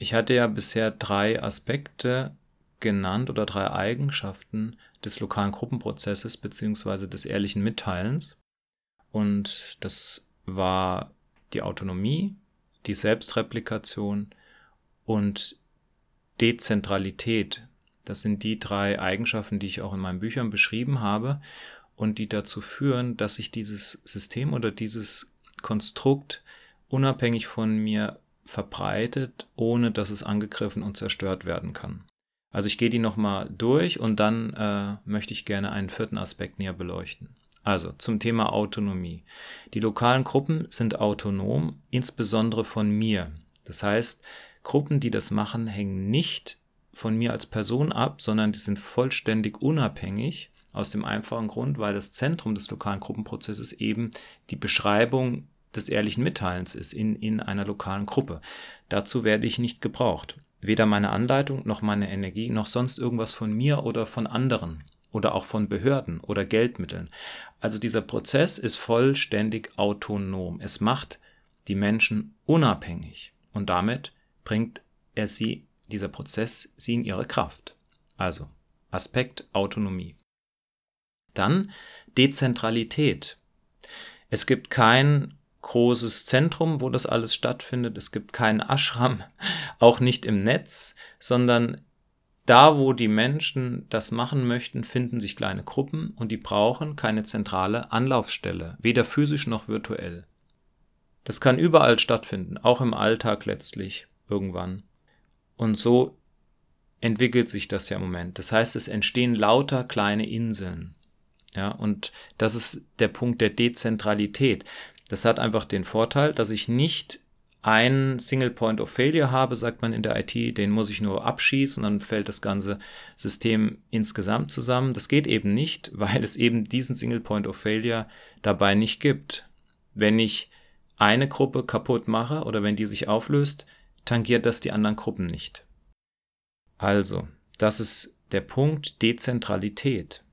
Ich hatte ja bisher 3 Aspekte genannt oder 3 Eigenschaften des lokalen Gruppenprozesses beziehungsweise des ehrlichen Mitteilens. Und das war die Autonomie, die Selbstreplikation und Dezentralität. Das sind die 3 Eigenschaften, die ich auch in meinen Büchern beschrieben habe und die dazu führen, dass sich dieses System oder dieses Konstrukt unabhängig von mir verbreitet, ohne dass es angegriffen und zerstört werden kann. Also ich gehe die nochmal durch und dann möchte ich gerne einen 4. Aspekt näher beleuchten. Also zum Thema Autonomie. Die lokalen Gruppen sind autonom, insbesondere von mir. Das heißt, Gruppen, die das machen, hängen nicht von mir als Person ab, sondern die sind vollständig unabhängig, aus dem einfachen Grund, weil das Zentrum des lokalen Gruppenprozesses eben die Beschreibung des ehrlichen Mitteilens ist in einer lokalen Gruppe. Dazu werde ich nicht gebraucht. Weder meine Anleitung, noch meine Energie, noch sonst irgendwas von mir oder von anderen oder auch von Behörden oder Geldmitteln. Also dieser Prozess ist vollständig autonom. Es macht die Menschen unabhängig und damit bringt dieser Prozess sie in ihre Kraft. Also Aspekt Autonomie. Dann Dezentralität. Es gibt kein großes Zentrum, wo das alles stattfindet. Es gibt keinen Ashram, auch nicht im Netz, sondern da, wo die Menschen das machen möchten, finden sich kleine Gruppen und die brauchen keine zentrale Anlaufstelle, weder physisch noch virtuell. Das kann überall stattfinden, auch im Alltag letztlich irgendwann. Und so entwickelt sich das ja im Moment. Das heißt, es entstehen lauter kleine Inseln. Ja, und das ist der Punkt der Dezentralität. Das hat einfach den Vorteil, dass ich nicht einen Single Point of Failure habe, sagt man in der IT, den muss ich nur abschießen, dann fällt das ganze System insgesamt zusammen. Das geht eben nicht, weil es eben diesen Single Point of Failure dabei nicht gibt. Wenn ich eine Gruppe kaputt mache oder wenn die sich auflöst, tangiert das die anderen Gruppen nicht. Also, das ist der Punkt Dezentralität.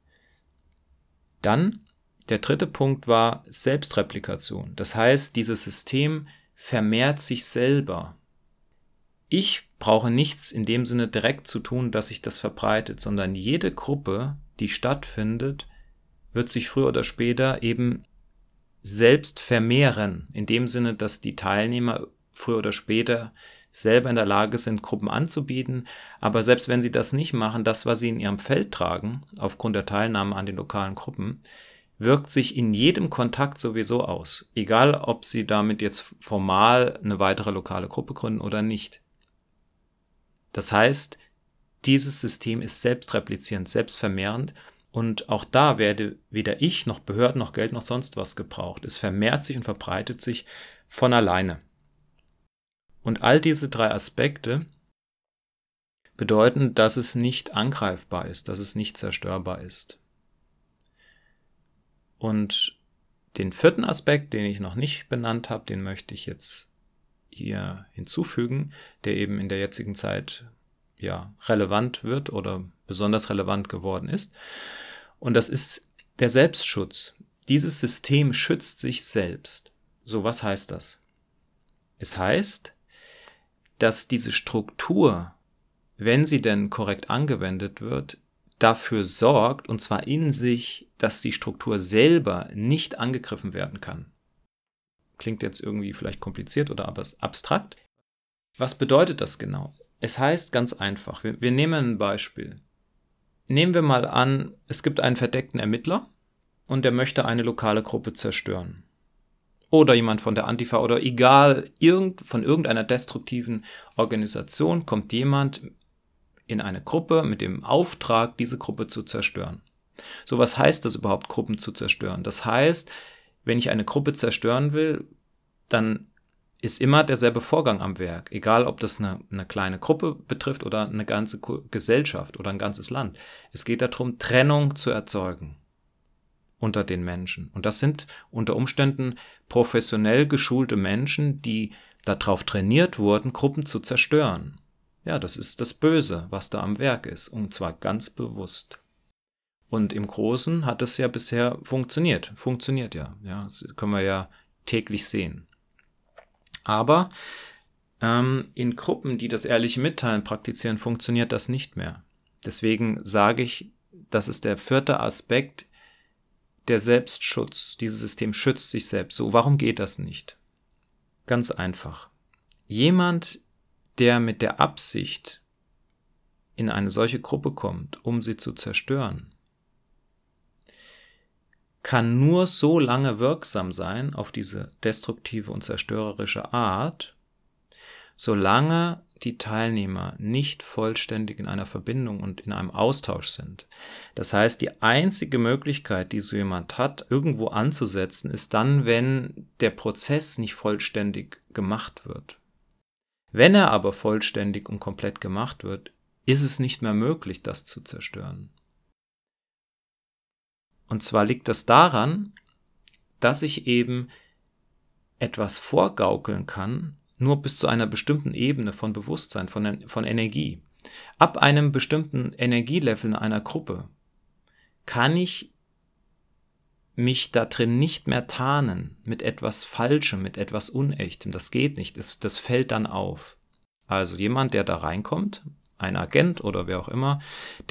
Dann, der 3. Punkt war Selbstreplikation. Das heißt, dieses System vermehrt sich selber. Ich brauche nichts in dem Sinne direkt zu tun, dass sich das verbreitet, sondern jede Gruppe, die stattfindet, wird sich früher oder später eben selbst vermehren. In dem Sinne, dass die Teilnehmer früher oder später selber in der Lage sind, Gruppen anzubieten. Aber selbst wenn sie das nicht machen, das, was sie in ihrem Feld tragen, aufgrund der Teilnahme an den lokalen Gruppen, wirkt sich in jedem Kontakt sowieso aus. Egal, ob sie damit jetzt formal eine weitere lokale Gruppe gründen oder nicht. Das heißt, dieses System ist selbstreplizierend, selbstvermehrend und auch da werde weder ich noch Behörden noch Geld noch sonst was gebraucht. Es vermehrt sich und verbreitet sich von alleine. Und all diese 3 Aspekte bedeuten, dass es nicht angreifbar ist, dass es nicht zerstörbar ist. Und den 4. Aspekt, den ich noch nicht benannt habe, den möchte ich jetzt hier hinzufügen, der eben in der jetzigen Zeit ja relevant wird oder besonders relevant geworden ist. Und das ist der Selbstschutz. Dieses System schützt sich selbst. So, was heißt das? Es heißt, dass diese Struktur, wenn sie denn korrekt angewendet wird, dafür sorgt, und zwar in sich, dass die Struktur selber nicht angegriffen werden kann. Klingt jetzt irgendwie vielleicht kompliziert oder aber abstrakt. Was bedeutet das genau? Es heißt ganz einfach, wir nehmen ein Beispiel. Nehmen wir mal an, es gibt einen verdeckten Ermittler und der möchte eine lokale Gruppe zerstören. Oder jemand von der Antifa oder egal, von irgendeiner destruktiven Organisation kommt jemand in eine Gruppe mit dem Auftrag, diese Gruppe zu zerstören. So, was heißt das überhaupt, Gruppen zu zerstören? Das heißt, wenn ich eine Gruppe zerstören will, dann ist immer derselbe Vorgang am Werk. Egal, ob das eine kleine Gruppe betrifft oder eine ganze Gesellschaft oder ein ganzes Land. Es geht darum, Trennung zu erzeugen unter den Menschen. Und das sind unter Umständen professionell geschulte Menschen, die darauf trainiert wurden, Gruppen zu zerstören. Ja, das ist das Böse, was da am Werk ist, und zwar ganz bewusst. Und im Großen hat es ja bisher funktioniert. Funktioniert ja. Das können wir ja täglich sehen. Aber In Gruppen, die das ehrliche Mitteilen praktizieren, funktioniert das nicht mehr. Deswegen sage ich, das ist der 4. Aspekt, der Selbstschutz. Dieses System schützt sich selbst. So, warum geht das nicht? Ganz einfach. Jemand, der mit der Absicht in eine solche Gruppe kommt, um sie zu zerstören, kann nur so lange wirksam sein auf diese destruktive und zerstörerische Art, solange die Teilnehmer nicht vollständig in einer Verbindung und in einem Austausch sind. Das heißt, die einzige Möglichkeit, die so jemand hat, irgendwo anzusetzen, ist dann, wenn der Prozess nicht vollständig gemacht wird. Wenn er aber vollständig und komplett gemacht wird, ist es nicht mehr möglich, das zu zerstören. Und zwar liegt das daran, dass ich eben etwas vorgaukeln kann, nur bis zu einer bestimmten Ebene von Bewusstsein, von Energie. Ab einem bestimmten Energielevel in einer Gruppe kann ich mich da drin nicht mehr tarnen mit etwas Falschem, mit etwas Unechtem. Das geht nicht, das fällt dann auf. Also jemand, der da reinkommt, ein Agent oder wer auch immer,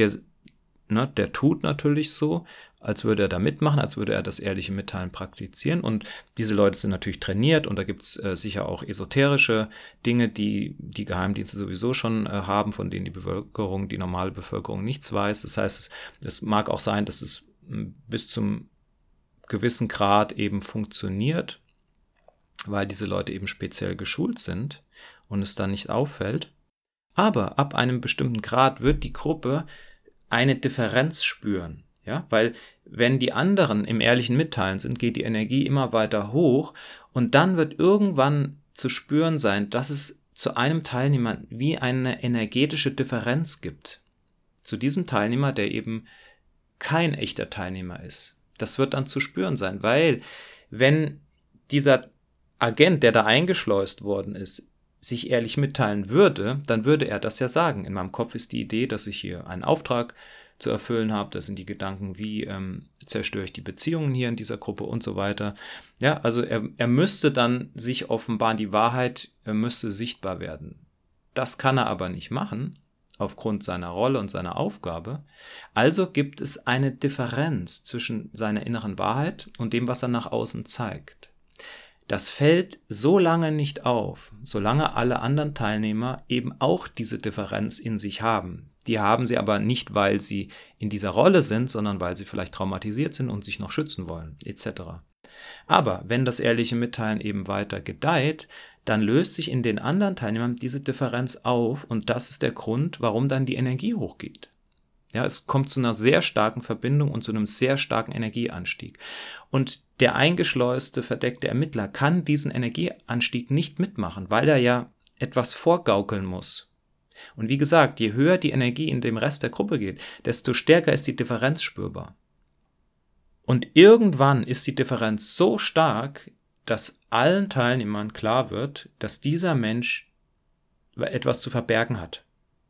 der tut natürlich so, als würde er da mitmachen, als würde er das ehrliche Mitteilen praktizieren. Und diese Leute sind natürlich trainiert und da gibt es sicher auch esoterische Dinge, die die Geheimdienste sowieso schon haben, von denen die normale Bevölkerung nichts weiß. Das heißt, es mag auch sein, dass es bis zum gewissen Grad eben funktioniert, weil diese Leute eben speziell geschult sind und es dann nicht auffällt. Aber ab einem bestimmten Grad wird die Gruppe eine Differenz spüren, ja, weil wenn die anderen im ehrlichen Mitteilen sind, geht die Energie immer weiter hoch und dann wird irgendwann zu spüren sein, dass es zu einem Teilnehmer wie eine energetische Differenz gibt. Zu diesem Teilnehmer, der eben kein echter Teilnehmer ist. Das wird dann zu spüren sein, weil wenn dieser Agent, der da eingeschleust worden ist, sich ehrlich mitteilen würde, dann würde er das ja sagen. In meinem Kopf ist die Idee, dass ich hier einen Auftrag zu erfüllen habe. Das sind die Gedanken, wie zerstöre ich die Beziehungen hier in dieser Gruppe und so weiter. Ja, also er müsste dann sich offenbaren, die Wahrheit müsste sichtbar werden. Das kann er aber nicht machen, aufgrund seiner Rolle und seiner Aufgabe. Also gibt es eine Differenz zwischen seiner inneren Wahrheit und dem, was er nach außen zeigt. Das fällt so lange nicht auf, solange alle anderen Teilnehmer eben auch diese Differenz in sich haben. Die haben sie aber nicht, weil sie in dieser Rolle sind, sondern weil sie vielleicht traumatisiert sind und sich noch schützen wollen, etc. Aber wenn das ehrliche Mitteilen eben weiter gedeiht, dann löst sich in den anderen Teilnehmern diese Differenz auf und das ist der Grund, warum dann die Energie hochgeht. Ja, es kommt zu einer sehr starken Verbindung und zu einem sehr starken Energieanstieg. Und der eingeschleuste, verdeckte Ermittler kann diesen Energieanstieg nicht mitmachen, weil er ja etwas vorgaukeln muss. Und wie gesagt, je höher die Energie in dem Rest der Gruppe geht, desto stärker ist die Differenz spürbar. Und irgendwann ist die Differenz so stark, dass allen Teilnehmern klar wird, dass dieser Mensch etwas zu verbergen hat.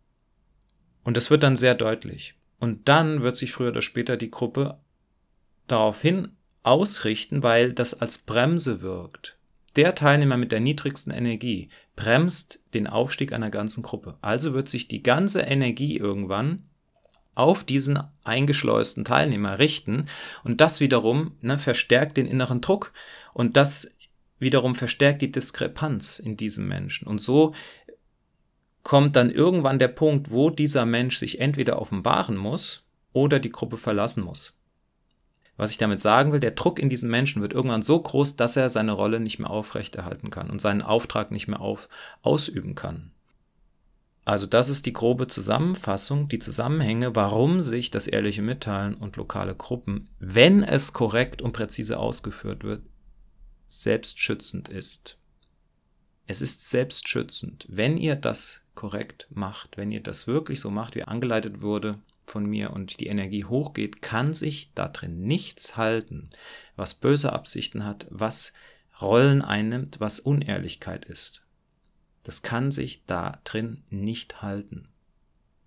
Und das wird dann sehr deutlich. Und dann wird sich früher oder später die Gruppe daraufhin ausrichten, weil das als Bremse wirkt. Der Teilnehmer mit der niedrigsten Energie bremst den Aufstieg einer ganzen Gruppe. Also wird sich die ganze Energie irgendwann auf diesen eingeschleusten Teilnehmer richten und das wiederum verstärkt den inneren Druck und das wiederum verstärkt die Diskrepanz in diesem Menschen. Und so kommt dann irgendwann der Punkt, wo dieser Mensch sich entweder offenbaren muss oder die Gruppe verlassen muss. Was ich damit sagen will, der Druck in diesem Menschen wird irgendwann so groß, dass er seine Rolle nicht mehr aufrechterhalten kann und seinen Auftrag nicht mehr ausüben kann. Also das ist die grobe Zusammenfassung, die Zusammenhänge, warum sich das ehrliche Mitteilen und lokale Gruppen, wenn es korrekt und präzise ausgeführt wird, selbstschützend ist. Es ist selbstschützend, wenn ihr das korrekt macht, wenn ihr das wirklich so macht, wie angeleitet wurde von mir und die Energie hochgeht, kann sich da drin nichts halten, was böse Absichten hat, was Rollen einnimmt, was Unehrlichkeit ist. Das kann sich da drin nicht halten.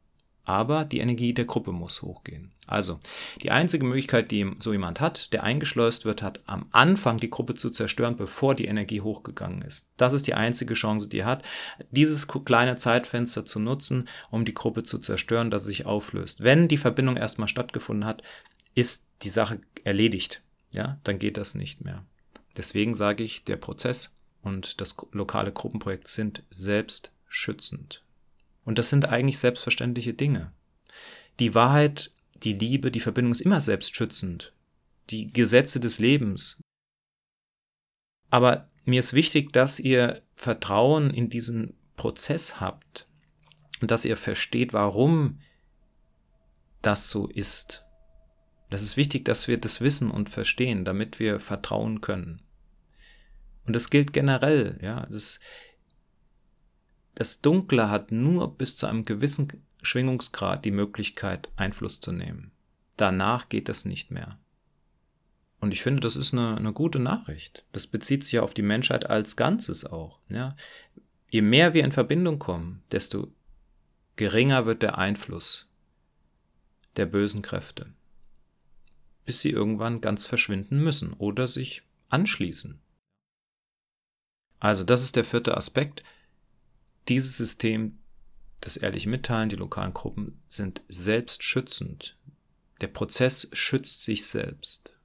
aber die Energie der Gruppe muss hochgehen. Also, die einzige Möglichkeit, die so jemand hat, der eingeschleust wird, hat am Anfang die Gruppe zu zerstören, bevor die Energie hochgegangen ist. Das ist die einzige Chance, die er hat, dieses kleine Zeitfenster zu nutzen, um die Gruppe zu zerstören, dass sie sich auflöst. Wenn die Verbindung erstmal stattgefunden hat, ist die Sache erledigt. Ja, dann geht das nicht mehr. Deswegen sage ich, der Prozess und das lokale Gruppenprojekt sind selbstschützend. Und das sind eigentlich selbstverständliche Dinge. Die Wahrheit, die Liebe, die Verbindung ist immer selbstschützend. Die Gesetze des Lebens. Aber mir ist wichtig, dass ihr Vertrauen in diesen Prozess habt und dass ihr versteht, warum das so ist. Das ist wichtig, dass wir das wissen und verstehen, damit wir vertrauen können. Und das gilt generell, ja. Das Dunkle hat nur bis zu einem gewissen Schwingungsgrad die Möglichkeit, Einfluss zu nehmen. Danach geht das nicht mehr. Und ich finde, das ist eine gute Nachricht. Das bezieht sich ja auf die Menschheit als Ganzes auch. Ja. Je mehr wir in Verbindung kommen, desto geringer wird der Einfluss der bösen Kräfte, bis sie irgendwann ganz verschwinden müssen oder sich anschließen. Also das ist der 4. Aspekt. Dieses System, das ehrliche Mitteilen, die lokalen Gruppen sind selbstschützend. Der Prozess schützt sich selbst.